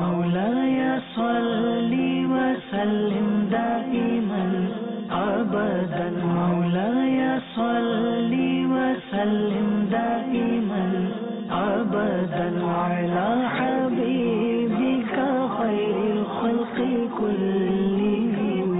مولاي صل وسلم دائما أبدا مولاي صل وسلم دائما أبدا على حبيبك خير الخلق كلهم.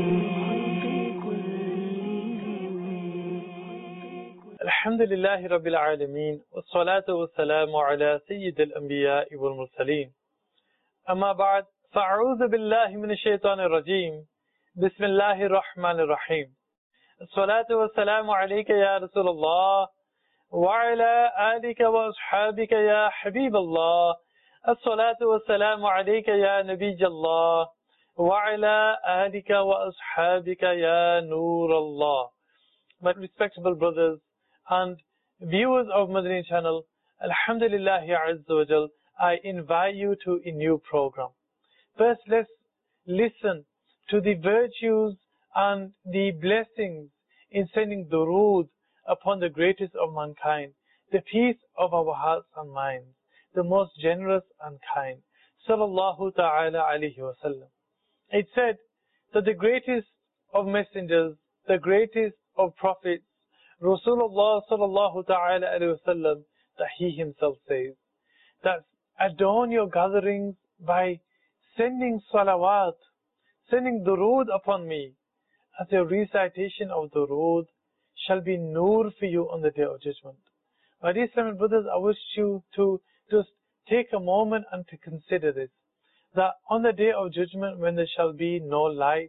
الحمد لله رب العالمين والصلاة والسلام على سيد الأنبياء والمرسلين. أما بعد فأعوذ بالله من الشيطان الرجيم. بسم الله الرحمن الرحيم. الصلاة والسلام عليك يا رسول الله وعلى آلك وأصحابك يا حبيب الله. الصلاة والسلام عليك يا نبي الله وعلى آلك وأصحابك يا نور الله. My respectable brothers and viewers of Madani channel, Alhamdulillah Azza wa Jal, I invite you to a new program. First, let's listen to the virtues and the blessings in sending durood upon the greatest of mankind, the peace of our hearts and minds, the most generous and kind, Sallallahu Ta'ala Alaihi Wasallam. It said that the greatest of messengers, the greatest of prophets, Rasulullah Sallallahu Ta'ala Alaihi Wasallam, that he himself says that adorn your gatherings by sending salawat, sending durood upon me, as a recitation of durood shall be nur for you on the day of judgment. My dear Islamic brothers, I wish you to just take a moment and to consider this, that on the day of judgment, when there shall be no light,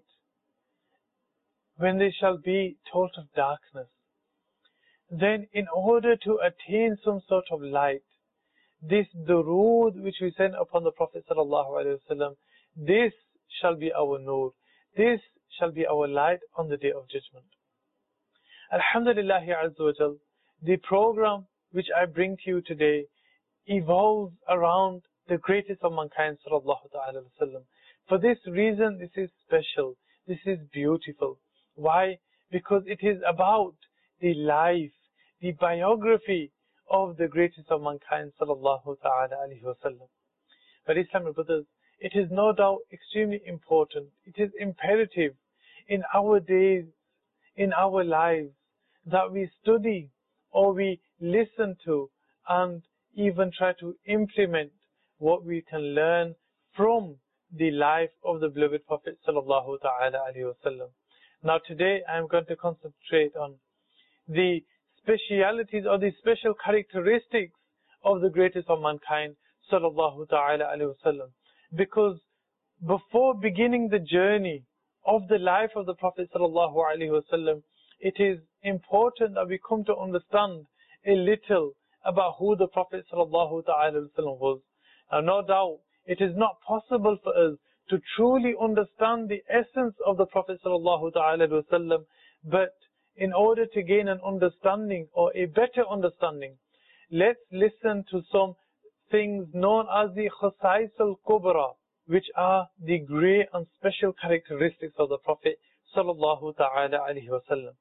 when there shall be total darkness, then in order to attain some sort of light, this durood which we send upon the Prophet ﷺ, this shall be our nur, this shall be our light on the day of judgment. Alhamdulillah Azza wa Jal, the program which I bring to you today evolves around the greatest of mankind Sallallahu Ta'ala Wasallam. For this reason, this is special, this is beautiful. Why? Because it is about the life, the biography of the greatest of mankind Sallallahu Ta'ala Alaihi Wasallam. But Islamic brothers, it is no doubt extremely important, it is imperative in our days, in our lives, that we study or we listen to and even try to implement what we can learn from the life of the beloved Prophet Sallallahu Ta'ala Alaihi Wasallam. Now today I am going to concentrate on the specialities or the special characteristics of the greatest of mankind Sallallahu Ta'ala Alaihi Wasallam. Because before beginning the journey of the life of the Prophet Sallallahu Alaihi Wasallam, it is important that we come to understand a little about who the Prophet Sallallahu Ta'ala Alaihi Wasallam was. Now no doubt it is not possible for us to truly understand the essence of the Prophet Sallallahu Ta'ala Alaihi Wasallam, but in order to gain an understanding or a better understanding, let's listen to some things known as the Khasais al-Kubra, which are the great and special characteristics of the Prophet Sallallahu Ta'ala Alaihi Wasallam.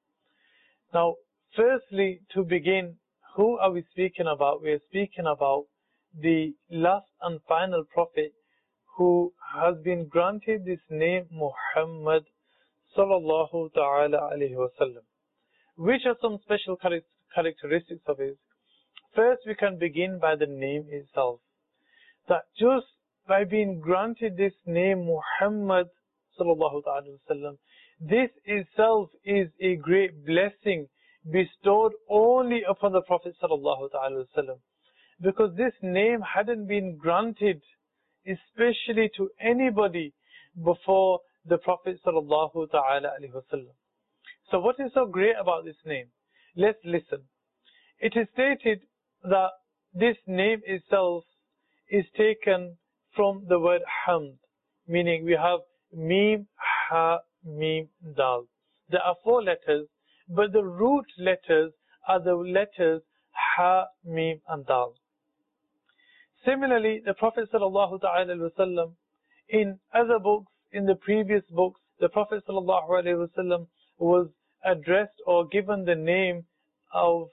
Now, firstly, to begin, who are we speaking about? We are speaking about the last and final Prophet who has been granted this name Muhammad Sallallahu Ta'ala Alaihi Wasallam. Which are some special characteristics of his? First, we can begin by the name itself. That just by being granted this name Muhammad Sallallahu Ta'ala Wasallam, this itself is a great blessing bestowed only upon the Prophet Sallallahu Ta'ala Wasallam. Because this name hadn't been granted especially to anybody before the Prophet Sallallahu Ta'ala Alaihi Wasallam. So what is so great about this name? Let's listen. It is stated that this name itself is taken from the word hamd, meaning we have mim, ha, mim, dal. There are 4 letters, but the root letters are the letters ha, mim, and dal. Similarly, the Prophet ﷺ, in other books, in the previous books, the Prophet ﷺ was addressed or given the name of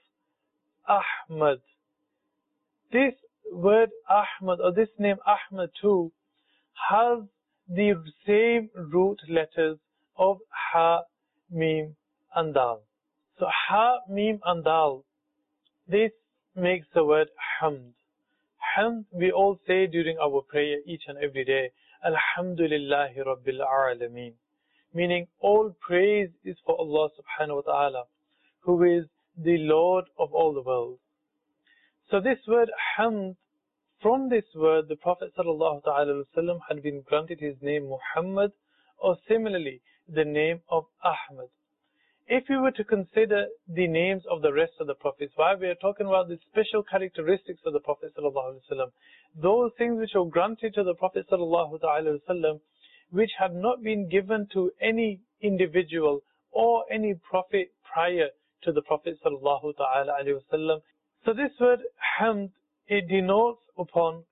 Ahmad. This word Ahmad, or this name Ahmad too, has the same root letters of Ha, Mim and Dal. So Ha, Mim and Dal, this makes the word Hamd. Hamd we all say during our prayer each and every day. Alhamdulillahi Rabbil Alameen. Meaning all praise is for Allah subhanahu wa ta'ala, who is the Lord of all the world. So this word Hamd, from this word the Prophet sallallahu ta'ala wasallam had been granted his name Muhammad, or similarly the name of Ahmad. If we were to consider the names of the rest of the prophets, why we are talking about the special characteristics of the Prophet sallallahu alaihi wasallam, those things which were granted to the Prophet sallallahu ta'ala wasallam, which had not been given to any individual or any prophet prior to the Prophet sallallahu ta'ala alaihi wasallam. So this word Hamd, it denotes upon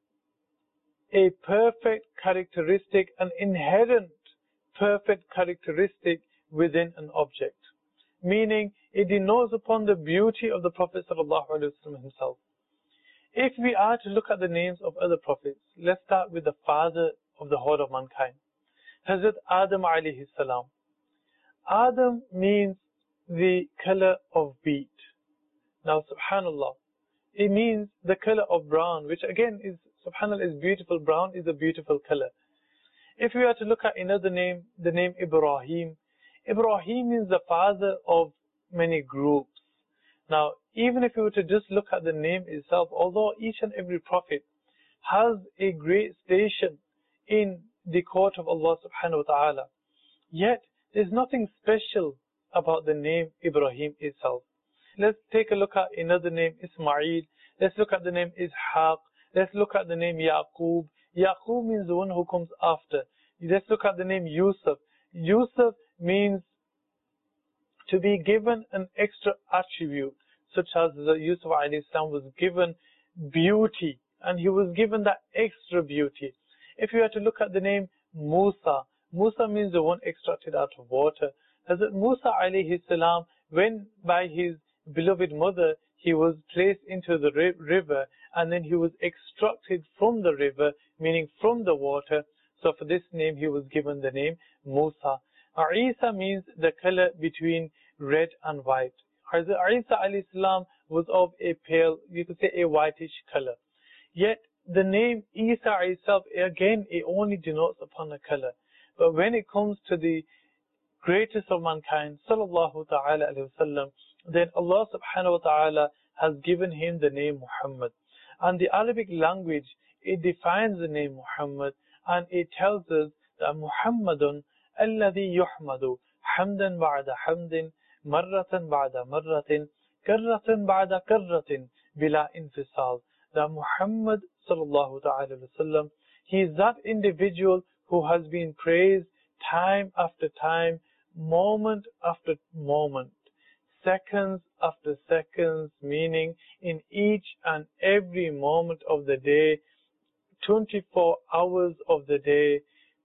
a perfect characteristic, an inherent perfect characteristic within an object. Meaning, it denotes upon the beauty of the Prophet ﷺ himself. If we are to look at the names of other prophets, let's start with the father of the whole of mankind, Hazrat Adam alayhi salam. Adam means the color of wheat. Now, subhanallah, it means the color of brown, which again is, subhanallah, is beautiful. Brown is a beautiful color. If we are to look at another name, the name Ibrahim, Ibrahim means the father of many groups. Now, even if we were to just look at the name itself, although each and every prophet has a great station in the court of Allah subhanahu wa ta'ala, yet there's nothing special about the name Ibrahim itself. Let's take a look at another name, Ismail. Let's look at the name Ishaq. Let's look at the name Yaqub. Yaqub means the one who comes after. Let's look at the name Yusuf. Yusuf means to be given an extra attribute, such as Yusuf alayhi salam was given beauty, and he was given that extra beauty. If you are to look at the name Musa, Musa means the one extracted out of water. Hazrat Musa alayhi salam, when by his beloved mother he was placed into the river, and then he was extracted from the river, meaning from the water. So for this name he was given the name Musa. Isa means the color between red and white. Isa alayhi salam was of a pale, you could say a whitish color. Yet the name Isa itself, again, it only denotes upon a color. But when it comes to the greatest of mankind, sallallahu ta'ala alayhi wasallam, then Allah subhanahu wa ta'ala has given him the name Muhammad. And the Arabic language, it defines the name Muhammad, and it tells us that Muhammadun alladhi yuhmadu hamdan ba'da hamdin marratan ba'da marratin karratan ba'da karratin bila infisal. That Muhammad sallallahu ta'ala wasallam, he is that individual who has been praised time after time, moment after moment, seconds after seconds, meaning in each and every moment of the day, 24 hours of the day,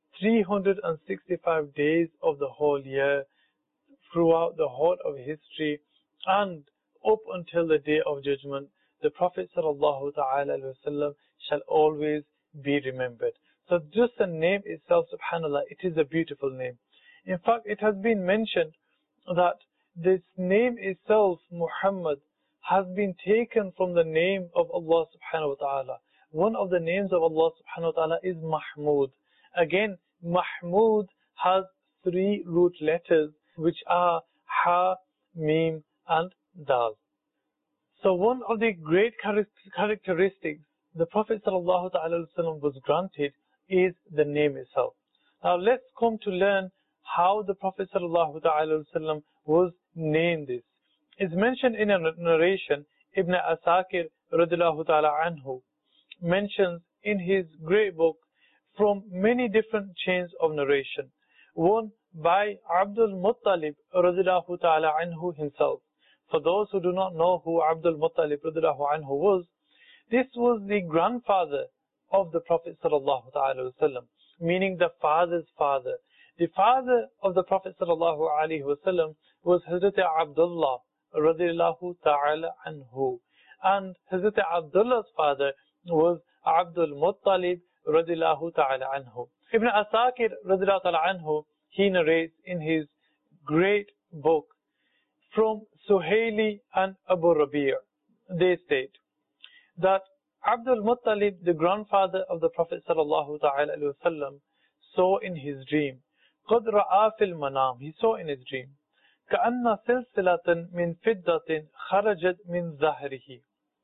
365 days of the whole year, throughout the whole of history, and up until the day of judgment, the Prophet sallallahu ta'ala wasallam shall always be remembered. So just the name itself, subhanallah, it is a beautiful name. In fact, it has been mentioned that this name itself, Muhammad, has been taken from the name of Allah subhanahu wa ta'ala. One of the names of Allah subhanahu wa ta'ala is Mahmud. Again, Mahmud has 3 root letters, which are Ha, Mim, and Dal. So one of the great characteristics the Prophet sallallahu ta'ala wasallam was granted is the name itself. Now let's come to learn how the Prophet sallallahu ta'ala wasallam was named this. It's mentioned in a narration. Ibn Asakir radiyallahu ta'ala anhu mentions in his great book from many different chains of narration. One by Abdul Muttalib radiyallahu ta'ala anhu himself. For those who do not know who Abdul Muttalib radiyallahu anhu was, this was the grandfather of the Prophet sallallahu ta'ala wasallam, meaning the father's father. The father of the Prophet sallallahu alaihi wasallam was Hazrat Abdullah radiyallahu ta'ala anhu, and Hazrat Abdullah's father was Abdul Muttalib radiallahu ta'ala anhu. Ibn Asakir radiallahu ta'ala anhu, he narrates in his great book from Suhaili and Abu Rabi'. They state that Abdul Muttalib, the grandfather of the Prophet sallallahu ta'ala alayhi wa sallam, saw in his dream. قَدْ رَآ فِي الْمَنَامِ, he saw in his dream. كَأَنَّ سِلْسِلَةً مِنْ فِدَّةٍ خَرَجَتْ مِنْ ظَهْرِهِ.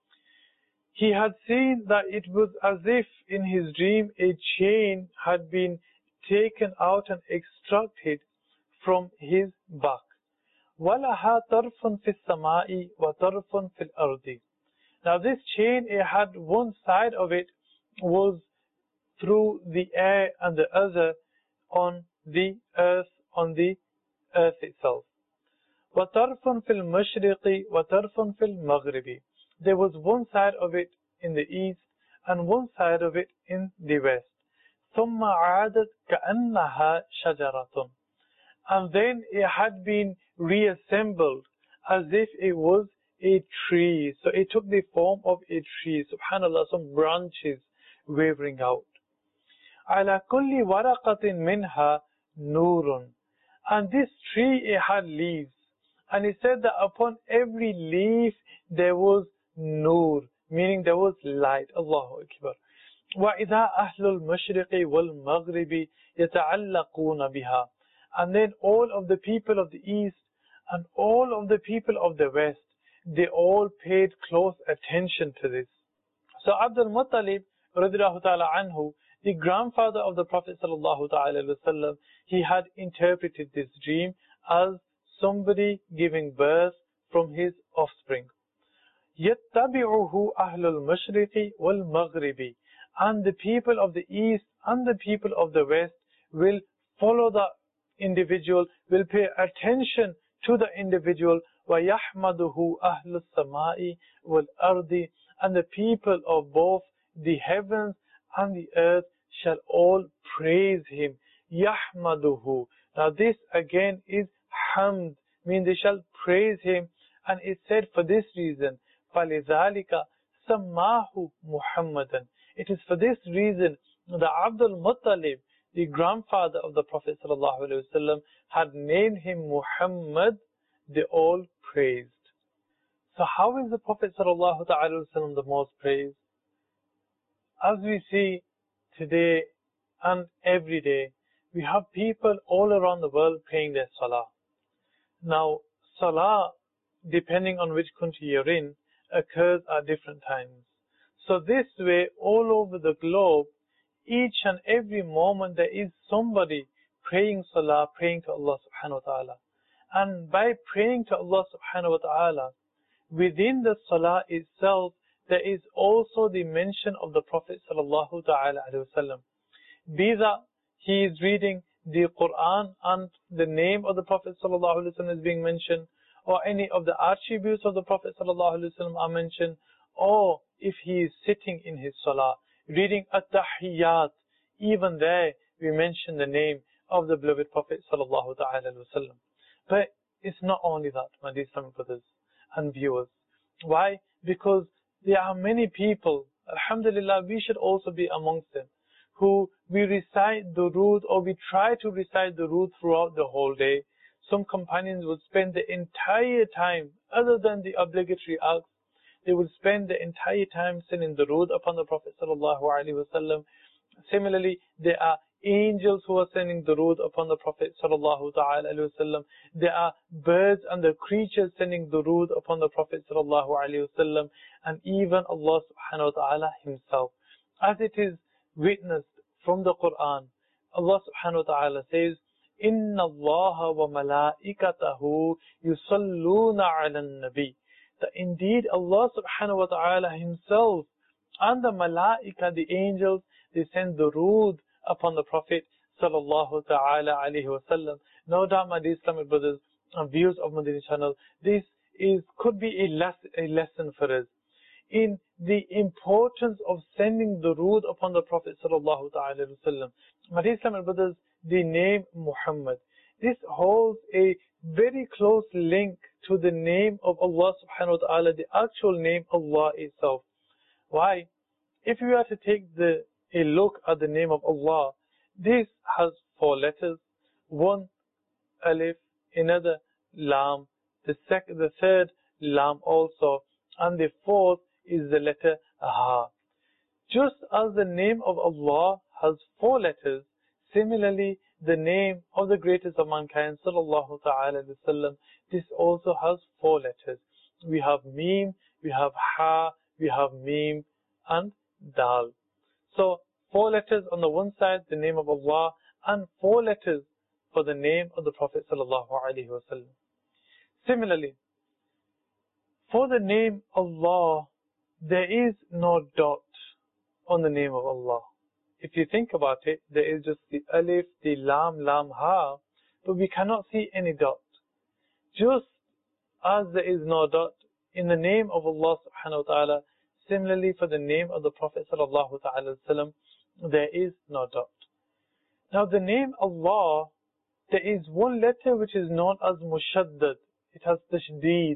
He had seen that it was as if in his dream a chain had been taken out and extracted from his back. وَلَهَا طَرْفٌ فِي السَّمَاءِ وَطَرْفٌ فِي الْأَرْضِ. Now this chain, it had one side of it was through the air and the other on the earth itself. وَطَرْفٌ فِي الْمَشْرِقِ وَطَرْفٌ فِي الْمَغْرِبِ. There was one side of it in the east and one side of it in the west. ثُمَّ عَادَتْ كَأَنَّهَا شَجَرَةٌ. And then it had been reassembled as if it was a tree. So it took the form of a tree. Subhanallah, some branches wavering out. عَلَى كُلِّ وَرَقَةٍ مِنْهَا نُورٌ. And this tree, it had leaves. And he said that upon every leaf there was nur, meaning there was light. Allahu Akbar. وَإِذَا أَهْلُ الْمَشْرِقِ وَالْمَغْرِبِ يَتَعَلَّقُونَ بِهَا. And then all of the people of the east and all of the people of the west, they all paid close attention to this. So Abdul Muttalib radiallahu ta'ala anhu, the grandfather of the Prophet sallallahu ta'ala wasallam, he had interpreted this dream as somebody giving birth from his offspring. يَتَّبِعُهُ أَهْلُ الْمَشْرِقِ وَالْمَغْرِبِ. And the people of the east and the people of the west will follow the individual, will pay attention to the individual. وَيَحْمَدُهُ أَهْلُ السَّمَاءِ وَالْأَرْضِ. And the people of both the heavens and the earth shall all praise him. يَحْمَدُهُ. Now this again is hamd, means they shall praise him. And it said for this reason, فَلِذَلِكَ سَمَّاهُ مُحَمَّدًا. It is for this reason that Abdul Muttalib, the grandfather of the Prophet ﷺ, had named him Muhammad, the all praised. So how is the Prophet ﷺ the most praised? As we see today and every day, we have people all around the world praying their salah. Now, salah, depending on which country you're in, occurs at different times. So this way, all over the globe, each and every moment there is somebody praying salah, praying to Allah subhanahu wa ta'ala. And by praying to Allah subhanahu wa ta'ala, within the salah itself, there is also the mention of the Prophet sallallahu ta'ala alayhi wa sallam. Be that he is reading the Quran and the name of the Prophet sallallahu alayhi wa sallam is being mentioned, or any of the attributes of the Prophet sallallahu alayhi wa sallam are mentioned, or if he is sitting in his salah, reading at-tahiyyat, even there we mention the name of the beloved Prophet sallallahu ta'ala alayhi wa sallam. But it's not only that, my dear Islamic brothers and viewers. Why? Because there are many people, alhamdulillah, we should also be amongst them, who we recite durood, or we try to recite durood throughout the whole day. Some companions would spend the entire time, other than the obligatory acts, they would spend the entire time sending durood upon the Prophet sallallahu alaihi wasallam. Similarly, there are angels who are sending durood upon the Prophet sallallahu alaihi wasallam. There are birds and the creatures sending durood upon the Prophet sallallahu alaihi wasallam, and even Allah subhanahu wa ta'ala himself. As it is witnessed from the Quran, Allah subhanahu wa ta'ala says, إِنَّ اللَّهَ وَمَلَائِكَتَهُ يُصَلُّونَ عَلَى النَّبِيِّ. That indeed Allah subhanahu wa ta'ala himself and the malaika, the angels, they send durood upon the Prophet sallallahu ta'ala alayhi wa sallam. No doubt, my dear Islamic brothers and viewers of Madani channel, this could be a lesson for us in the importance of sending durood upon the Prophet sallallahu ta'ala alayhi wa sallam. My dear Islamic brothers, the name Muhammad, this holds a very close link to the name of Allah subhanahu wa ta'ala, the actual name Allah itself. Why? If we are to take the a look at the name of Allah, this has 4 letters. One alif, another lam, the third lam also, and the fourth is the letter ha. Just as the name of Allah has 4 letters, similarly the name of the greatest of mankind, sallallahu ta'ala alayhi wa sallam, this also has 4 letters. We have mim, we have ha, we have mim, and dal. So 4 letters on the one side, the name of Allah, and 4 letters for the name of the Prophet sallallahu alaihi wasallam. Similarly, for the name Allah, there is no dot on the name of Allah. If you think about it, there is just the alif, the lam, ha, but we cannot see any dot. Just as there is no dot in the name of Allah subhanahu wa ta'ala, similarly for the name of the Prophet sallallahu ta'ala wasallam, there is no dot. Now the name Allah, there is one letter which is known as mushaddad. It has tashdeed.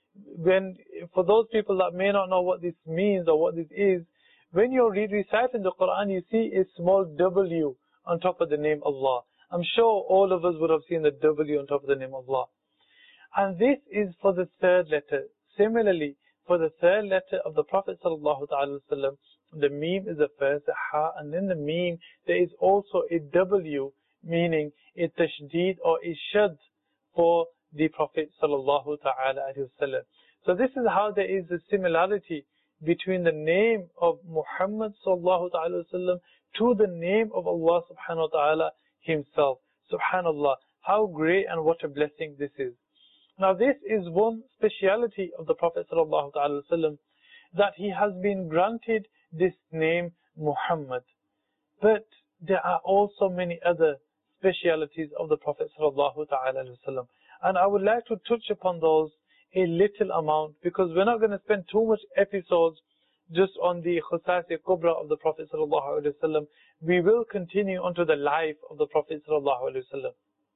For those people that may not know what this means or what this is, when you're reciting the Quran, you see a small W on top of the name Allah. I'm sure all of us would have seen the W on top of the name Allah. And this is for the 3rd letter. Similarly, for the 3rd letter of the Prophet sallallahu alaihi wasallam, the mim is the first, the ha, and then the mim, there is also a W, meaning a tashdeed or a shad for the Prophet sallallahu alaihi wasallam. So this is how there is a similarity between the name of Muhammad sallallahu alaihi wasallam to the name of Allah subhanahu wa ta'ala himself. Subhanallah, how great and what a blessing this is. Now this is one speciality of the Prophet sallallahu alaihi wasallam, that he has been granted this name Muhammad. But there are also many other specialities of the Prophet sallallahu alaihi wasallam, and I would like to touch upon those a little amount, because we're not going to spend too much episodes just on the Khusais Kubra of the Prophet sallallahu alaihi wasallam. We will continue onto the life of the Prophet sallallahu alaihi wasallam.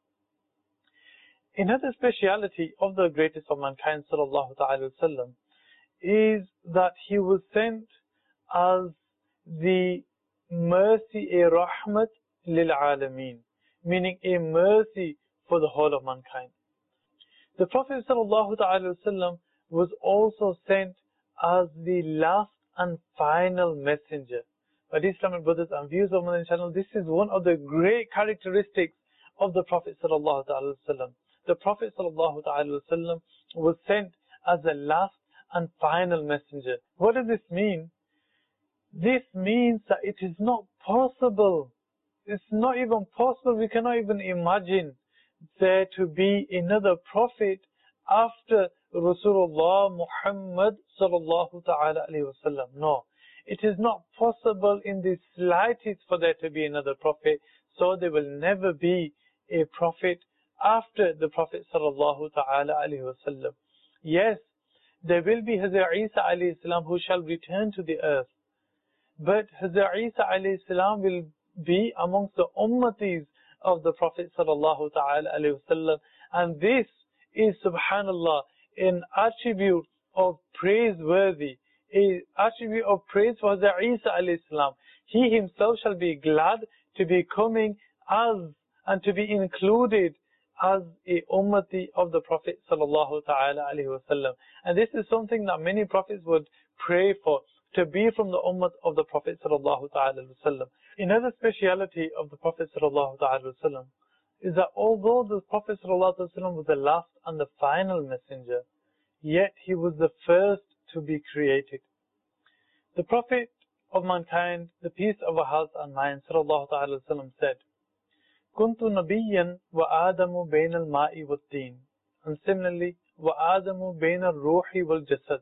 Another speciality of the greatest of mankind sallallahu alaihi wasallam is that he was sent as the mercy, a rahmat lil alameen, meaning a mercy for the whole of mankind. The Prophet ﷺ was also sent as the last and final messenger. But Islamic brothers and viewers of my channel, this is one of the great characteristics of the Prophet ﷺ. The Prophet ﷺ was sent as the last and final messenger. What does this mean? This means that it is not possible. It's not even possible. We cannot even imagine there to be another prophet after Rasulullah Muhammad sallallahu ta'ala alayhi wasallam. No, it is not possible in the slightest for there to be another prophet. So there will never be a prophet after the Prophet sallallahu ta'ala alayhi wasallam. Yes, there will be Hazrat Isa alayhi salam who shall return to the earth, but Hazrat Isa alayhi salam will be amongst the ummatis of the Prophet sallallahu ta'ala alayhi wasallam, and this is subhanallah an attribute of praiseworthy, a attribute of praise for Hazrat Isa alayhi salam. He himself shall be glad to be coming as and to be included as a ummati of the Prophet sallallahu ta'ala alayhi wasallam. And this is something that many prophets would pray for, to be from the ummah of the Prophet sallallahu ta'ala alayhi wasallam. Another speciality of the Prophet sallallahu ta'ala alayhi wasallam is that although the Prophet sallallahu alayhi wasallam was the last and the final messenger, yet he was the first to be created. The Prophet of mankind, the peace of Allah and mine, sallallahu ta'ala alayhi wasallam said, كنت نبيا وآدم بين الماء والدين. And similarly, وآدم بين الروح والجسد.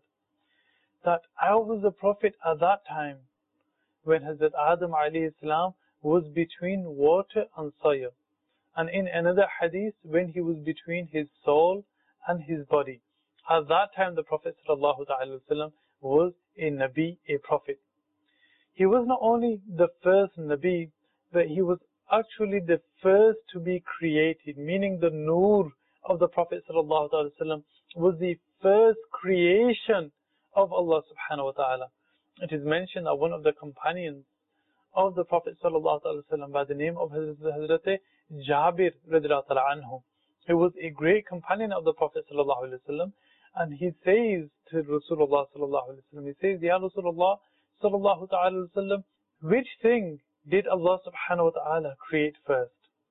That I was the Prophet at that time when Hazrat Adam alayhi salam was between water and soil. And in another hadith, when he was between his soul and his body. At that time, the Prophet sallallahu ta'ala wasallam was a Nabi, a Prophet. He was not only the first Nabi, but he was actually the first to be created, meaning the Noor of the Prophet sallallahu alaihi wasallam was the first creation of Allah subhanahu wa ta'ala. It is mentioned that one of the companions of the Prophet ﷺ by the name of Hazrat Jabir radiallahu ta'ala anhu. He was a great companion of the Prophet ﷺ, and he says to Rasulullah ﷺ, he says, Ya Rasulullah sallallahu ta'ala wasallam, which thing did Allah subhanahu wa ta'ala create first?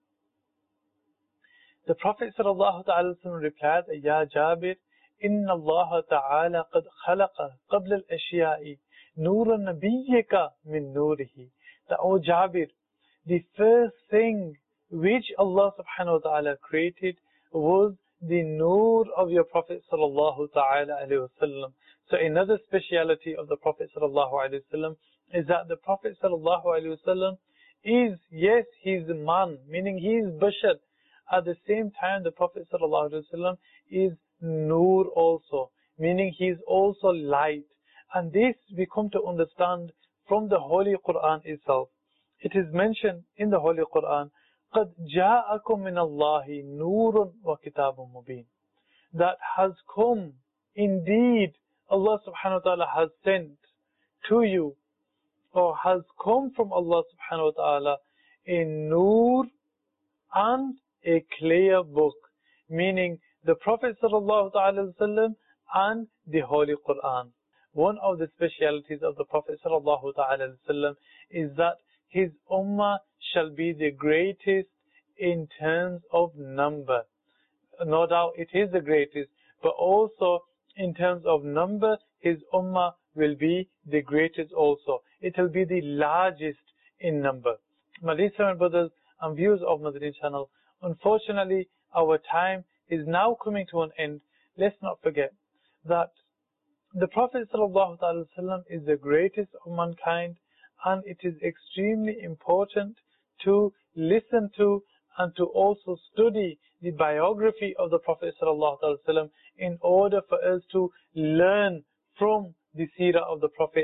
The Prophet sallallahu ta'ala wasallam replied, Ya Jabir, Inna Allah ta'ala qad khalaqa qabla al-ashya'i nura nabiyyika min nurihi. That, O Jabir, the first thing which Allah subhanahu wa ta'ala created was the nur of your Prophet sallallahu ta'ala alayhi wasallam. So another speciality of the Prophet sallallahu alayhi wasallam is that the Prophet sallallahu alayhi wasallam is, yes, he's a man, meaning he is bashar. At the same time, the Prophet sallallahu alayhi wasallam is nur also, meaning he is also light. And this we come to understand from the Holy Quran itself. It is mentioned in the Holy Quran, قَدْ جَاءَكُم مِّنَ اللَّهِ نُورٌ وَكِتَابٌ مُبِينٌ. That has come, indeed, Allah subhanahu wa ta'ala has sent to you, or has come from Allah subhanahu wa ta'ala, a nur and a clear book, meaning the Prophet sallallahu ta'ala wasallam and the Holy Quran. One of the specialities of the Prophet sallallahu ta'ala wasallam is that his ummah shall be the greatest in terms of number. No doubt it is the greatest, but also in terms of number, his ummah will be the greatest also. It will be the largest in number. My dear brothers and viewers of Madani channel, unfortunately our time is now coming to an end. Let's not forget that the Prophet ﷺ is the greatest of mankind, and it is extremely important to listen to and to also study the biography of the Prophet ﷺ in order for us to learn from the seerah of the Prophet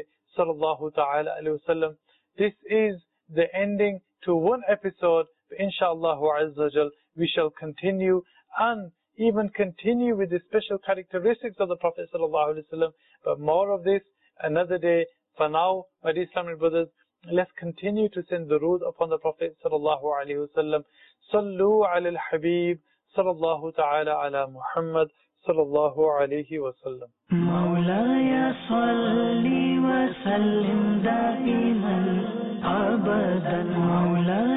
ﷺ. This is the ending to one episode, but inshallah we shall continue and even continue with the special characteristics of the Prophet ﷺ, but more of this another day. For now, my dear Islamic brothers, let's continue to send durood upon the Prophet ﷺ. Sallu ala al-Habib, sallallahu ta'ala ala Muhammad, sallallahu alayhi wa sallam. مولاي صل وسلم دائما أبدا مولاي